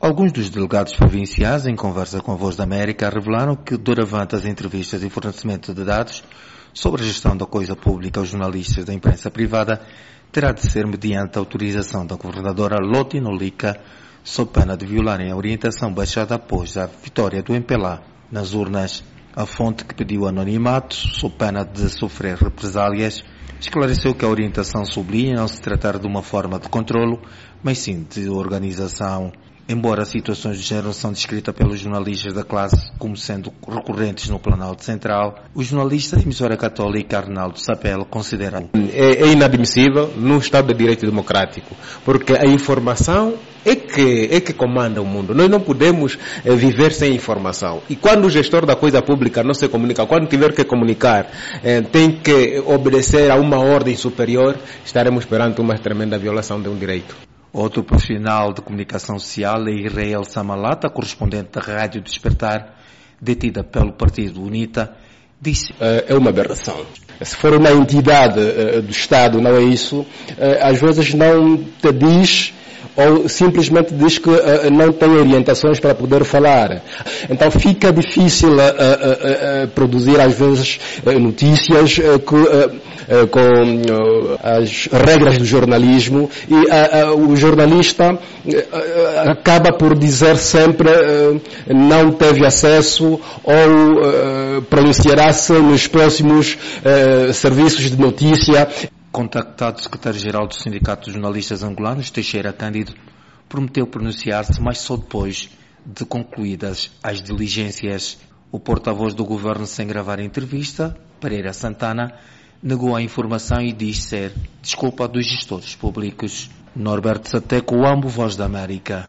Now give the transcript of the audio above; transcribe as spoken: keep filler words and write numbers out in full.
Alguns dos delegados provinciais, em conversa com a Voz da América, revelaram que, doravante as entrevistas e fornecimento de dados sobre a gestão da coisa pública aos jornalistas da imprensa privada, terá de ser mediante a autorização da governadora Loti Nolica, sob pena de violarem a orientação baixada após a vitória do M P L A nas urnas. A fonte, que pediu anonimato, sob pena de sofrer represálias, esclareceu que a orientação sublinha não se tratar de uma forma de controlo, mas sim de organização. Embora situações de género são descritas pelos jornalistas da classe como sendo recorrentes no Planalto Central, o jornalista da emissora católica Arnaldo Sapelo considera é, é inadmissível num Estado de Direito Democrático, porque a informação é que, é que comanda o mundo. Nós não podemos é, viver sem informação. E quando o gestor da coisa pública não se comunica, quando tiver que comunicar, é, tem que obedecer a uma ordem superior, estaremos perante uma tremenda violação de um direito. Outro profissional de comunicação social é Israel Samalata, correspondente da Rádio Despertar, detida pelo partido UNITA, disse: é uma aberração. Se for uma entidade do Estado, não é isso, às vezes não te diz ou simplesmente diz que uh, não tem orientações para poder falar. Então fica difícil uh, uh, uh, produzir às vezes uh, notícias uh, que, uh, uh, com uh, as regras do jornalismo e uh, uh, o jornalista uh, uh, acaba por dizer sempre uh, não teve acesso ou uh, pronunciará-se nos próximos uh, serviços de notícia. Contactado o secretário-geral do Sindicato dos Jornalistas Angolanos, Teixeira Cândido, prometeu pronunciar-se, mas só depois de concluídas as diligências. O porta-voz do governo, sem gravar a entrevista, Pereira Santana, negou a informação e diz ser desculpa dos gestores públicos. Norberto Sateco, Uambo, Voz da América.